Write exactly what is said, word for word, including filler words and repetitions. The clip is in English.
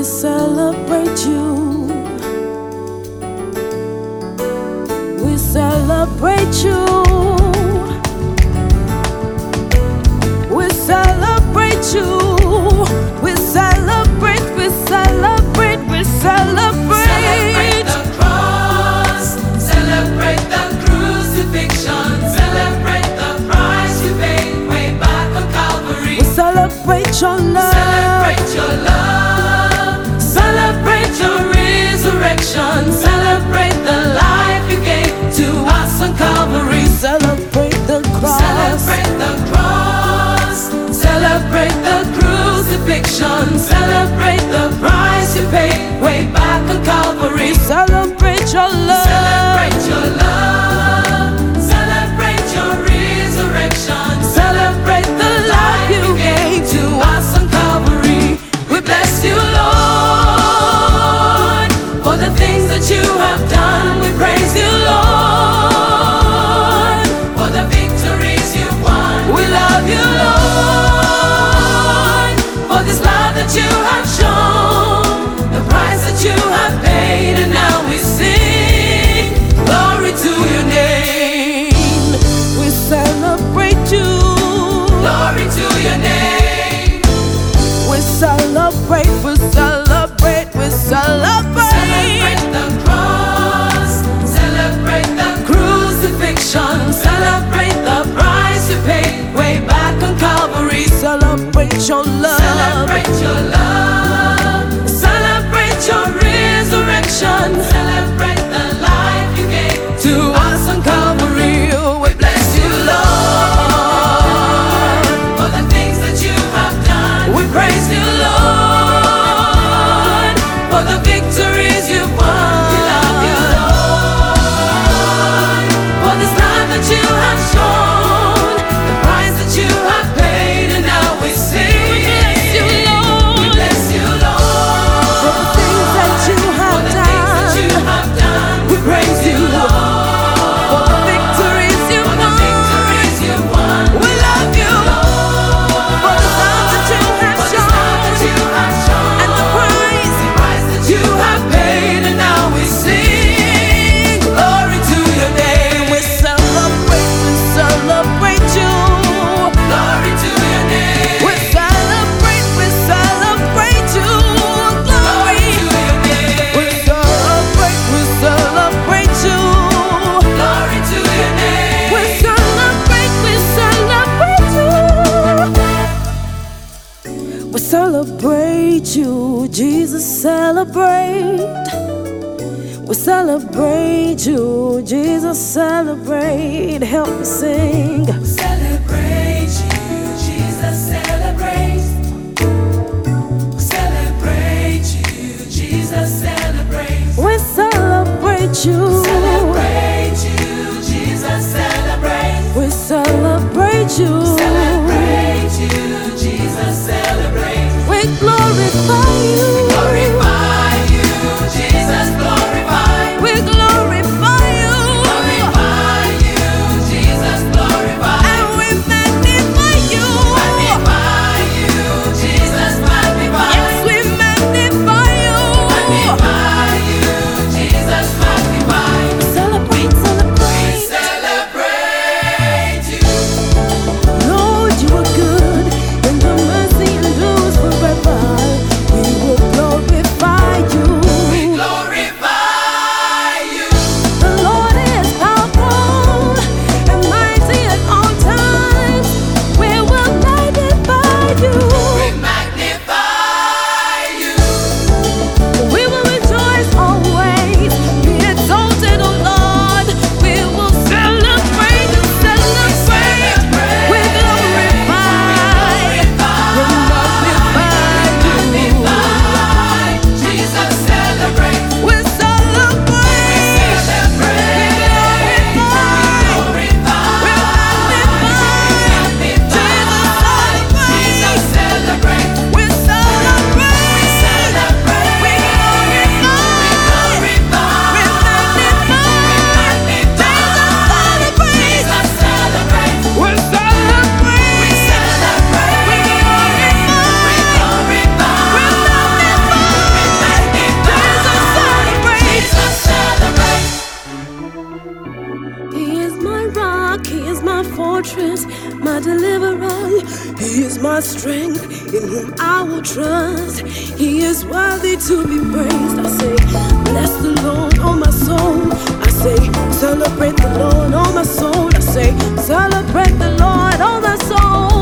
celebrate you. We celebrate you. We celebrate you. We celebrate, we celebrate, we celebrate. Celebrate the cross, celebrate the crucifixion, celebrate the price you paid way back on Calvary. We celebrate your love. Celebrate your love, celebrate your resurrection, celebrate the life you gave to us on Calvary. Celebrate the cross. Celebrate the cross, celebrate the crucifixion, celebrate the price you paid way back on Calvary. Celebrate your love. Celebrate your love, celebrate your resurrection, celebrate the life you gave to us on Calvary. We bless you, Lord, for the things that you have done. We praise you, Lord, for the victories you won. We love you, Lord, for this love that you have shown, the price that you have paid, and now we sing glory to your name. We celebrate you. Glory to your name. We celebrate, we celebrate, we celebrate. Celebrate the cross, celebrate the crucifixion, celebrate the price you paid way back on Calvary. Celebrate your love. Celebrate your love, celebrate your resurrection, celebrate the life you gave to us on Calvary. We bless you, Lord, for the things that you have done. We praise you, Lord, for the victories you won. We love you, Lord, for this love that you have shown, the price that you have paid, and now we sing. We bless you, Lord, For the things that you for have the things that you done. have done. We praise you, Lord, For the victories you for the won. victories you won. We love you. For the love that you have For this love that you shown. have shown, And the price. the price that you have paid, and now we sing glory to your name. We celebrate, we celebrate you. Glory to your name. We celebrate, we celebrate you. Glory Glory. to your name. We celebrate, we celebrate you. Glory to your name. We celebrate, we celebrate you. We celebrate you, Jesus, celebrate. We celebrate you, Jesus, celebrate. Help me sing. Celebrate you, Jesus, celebrate. Celebrate you, Jesus, celebrate. We celebrate you. Celebrate you, Jesus, celebrate. We celebrate you. Celebrate you, Jesus, celebrate. We glorify you. Glorify you, Jesus, glorify. We glorify you. Glorify you, Jesus, glorify. And we magnify you. Magnify you, Jesus, magnify. Yes, we magnify you. Magnify you, Jesus, magnify. He is my strength, in whom I will trust. He is worthy to be praised. I say, bless the Lord, oh my soul. I say, celebrate the Lord, oh my soul. I say, celebrate the Lord, oh my soul.